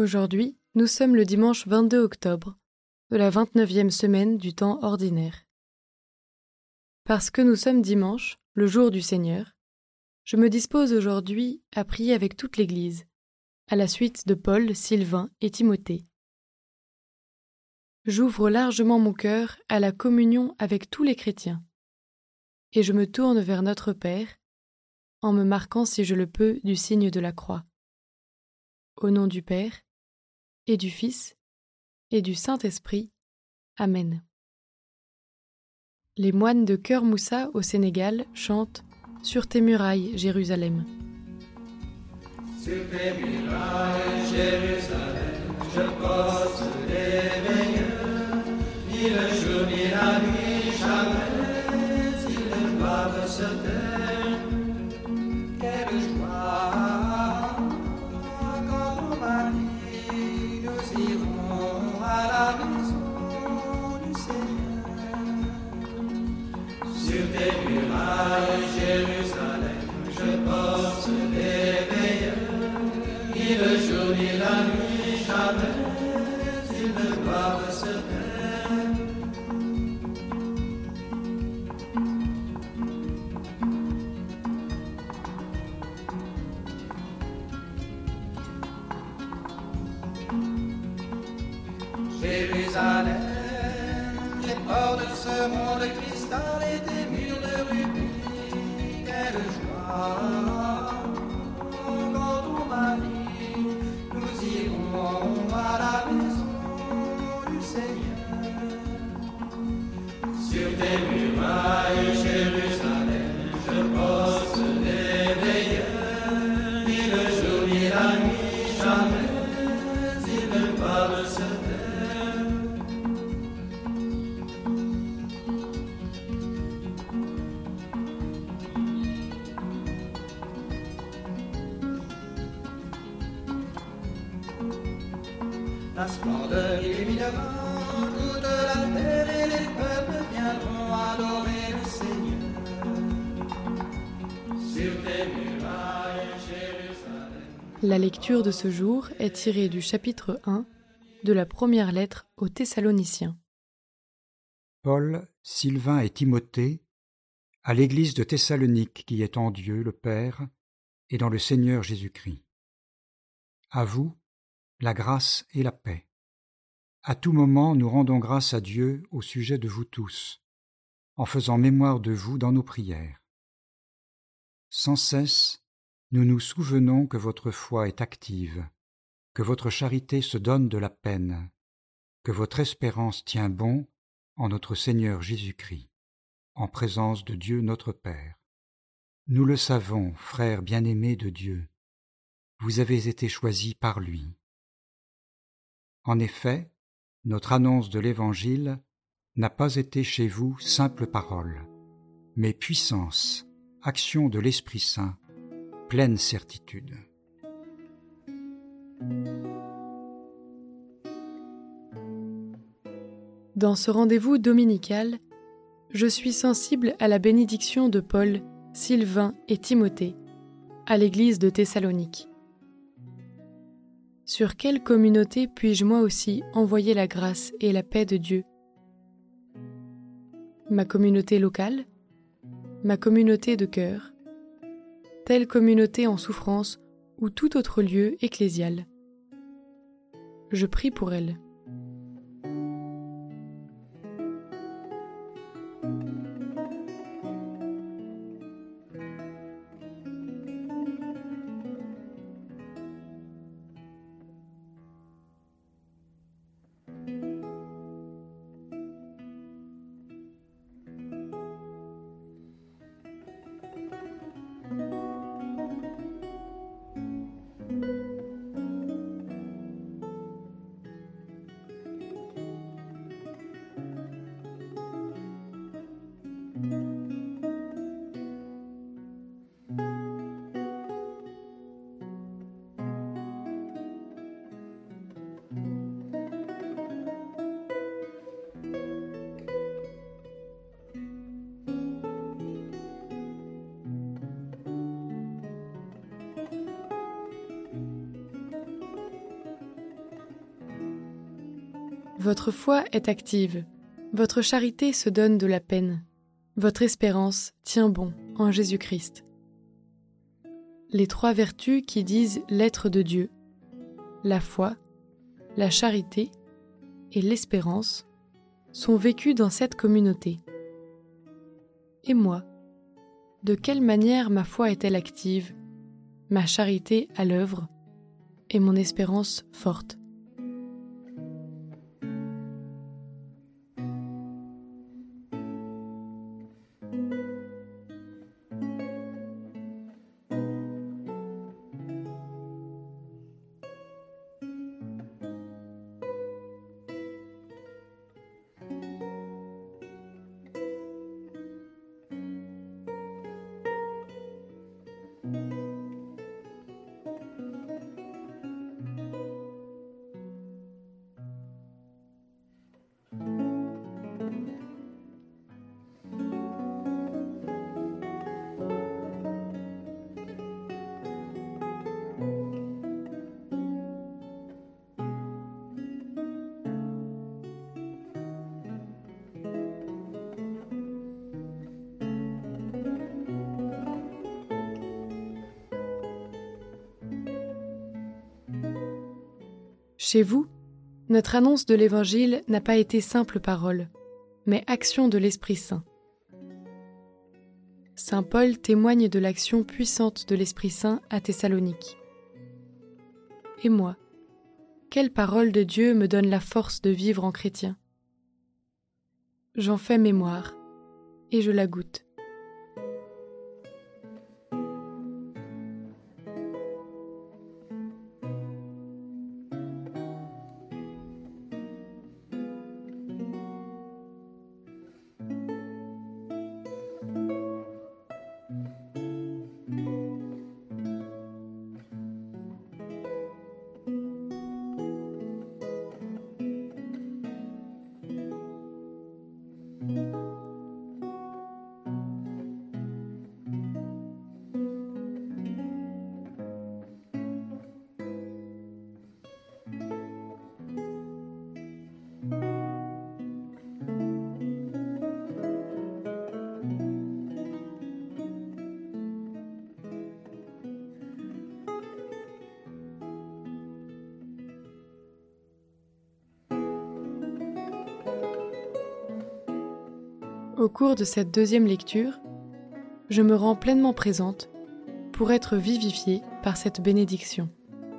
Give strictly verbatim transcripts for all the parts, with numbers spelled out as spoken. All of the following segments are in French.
Aujourd'hui, nous sommes le dimanche vingt-deux octobre, de la vingt-neuvième semaine du temps ordinaire. Parce que nous sommes dimanche, le jour du Seigneur, je me dispose aujourd'hui à prier avec toute l'Église, à la suite de Paul, Sylvain et Timothée. J'ouvre largement mon cœur à la communion avec tous les chrétiens, et je me tourne vers notre Père, en me marquant si je le peux du signe de la croix. Au nom du Père, et du Fils, et du Saint-Esprit. Amen. Les moines de Cœur Moussa au Sénégal chantent « Sur tes murailles, Jérusalem ». Sur tes murailles, Jérusalem, je pose les veilleurs, ni le jour ni la nuit, jamais ils ne doivent se taire. Quelle joie, quand on m'a dit, nous irons à la maison du Seigneur. Sur tes murailles, Jérusalem, je pose les veilleurs, ni le jour ni la nuit, jamais ils ne doivent se taire. Jérusalem, les ports de ce monde de cristal et des murs de rubis, quelle joie, quand on m'a dit, nous irons à la maison du Seigneur. Sur tes murailles, Jérusalem, je pose les veilleurs, ni le jour ni la nuit, jamais ils ne doivent se taire. La splendeur illuminera toute la terre et les peuples viendront adorer le Seigneur. Sur tes murailles, Jérusalem. La lecture de ce jour est tirée du chapitre un de la première lettre aux Thessaloniciens. Paul, Sylvain et Timothée, à l'église de Thessalonique qui est en Dieu le Père et dans le Seigneur Jésus-Christ. À vous, la grâce et la paix. À tout moment, nous rendons grâce à Dieu au sujet de vous tous, en faisant mémoire de vous dans nos prières. Sans cesse, nous nous souvenons que votre foi est active, que votre charité se donne de la peine, que votre espérance tient bon en notre Seigneur Jésus-Christ, en présence de Dieu notre Père. Nous le savons, frères bien-aimés de Dieu, vous avez été choisis par lui. En effet, notre annonce de l'Évangile n'a pas été chez vous simple parole, mais puissance, action de l'Esprit Saint, pleine certitude. Dans ce rendez-vous dominical, je suis sensible à la bénédiction de Paul, Sylvain et Timothée, à l'église de Thessalonique. Sur quelle communauté puis-je moi aussi envoyer la grâce et la paix de Dieu ? Ma communauté locale ? Ma communauté de cœur ? Telle communauté en souffrance ou tout autre lieu ecclésial ? Je prie pour elle. Votre foi est active, votre charité se donne de la peine, votre espérance tient bon en Jésus-Christ. Les trois vertus qui disent l'être de Dieu, la foi, la charité et l'espérance, sont vécues dans cette communauté. Et moi, de quelle manière ma foi est-elle active, ma charité à l'œuvre et mon espérance forte? Chez vous, notre annonce de l'Évangile n'a pas été simple parole, mais action de l'Esprit Saint. Saint Paul témoigne de l'action puissante de l'Esprit Saint à Thessalonique. Et moi, quelle parole de Dieu me donne la force de vivre en chrétien? J'en fais mémoire, et je la goûte. Au cours de cette deuxième lecture, je me rends pleinement présente pour être vivifiée par cette bénédiction.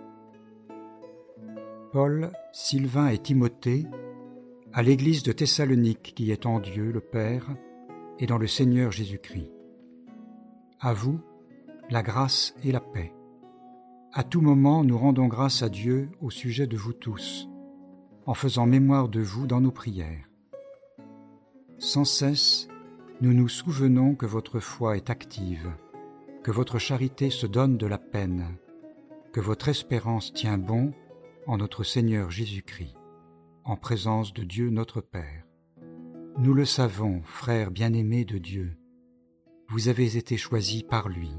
Paul, Sylvain et Timothée, à l'église de Thessalonique qui est en Dieu le Père et dans le Seigneur Jésus-Christ. À vous, la grâce et la paix. À tout moment, nous rendons grâce à Dieu au sujet de vous tous, en faisant mémoire de vous dans nos prières. Sans cesse, nous nous souvenons que votre foi est active, que votre charité se donne de la peine, que votre espérance tient bon en notre Seigneur Jésus-Christ, en présence de Dieu notre Père. Nous le savons, frères bien-aimés de Dieu, vous avez été choisis par lui.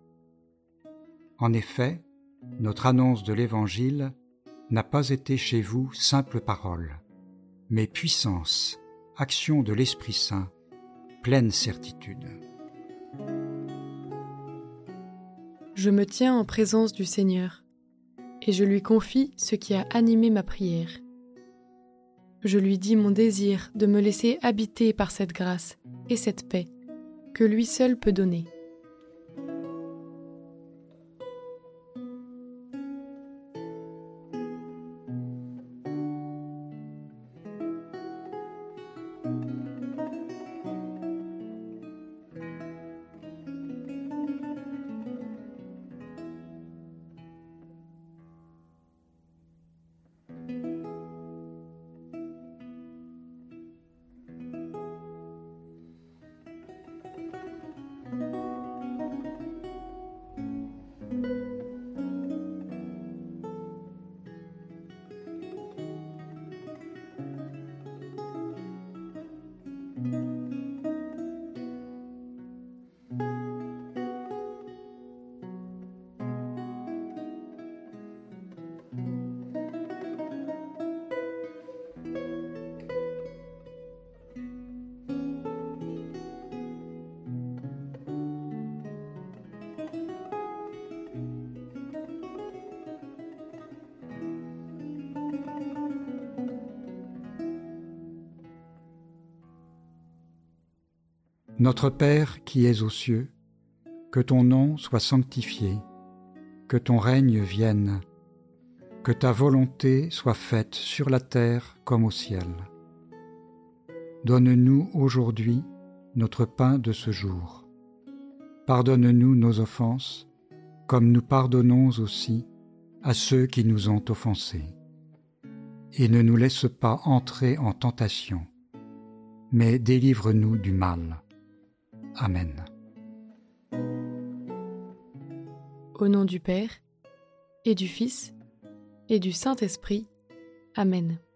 En effet, notre annonce de l'Évangile n'a pas été chez vous simple parole, mais puissance, action de l'Esprit Saint, pleine certitude. Je me tiens en présence du Seigneur, et je lui confie ce qui a animé ma prière. Je lui dis mon désir de me laisser habiter par cette grâce et cette paix que lui seul peut donner. Notre Père qui es aux cieux, que ton nom soit sanctifié, que ton règne vienne, que ta volonté soit faite sur la terre comme au ciel. Donne-nous aujourd'hui notre pain de ce jour. Pardonne-nous nos offenses, comme nous pardonnons aussi à ceux qui nous ont offensés. Et ne nous laisse pas entrer en tentation, mais délivre-nous du mal. Amen. Au nom du Père, et du Fils, et du Saint-Esprit. Amen.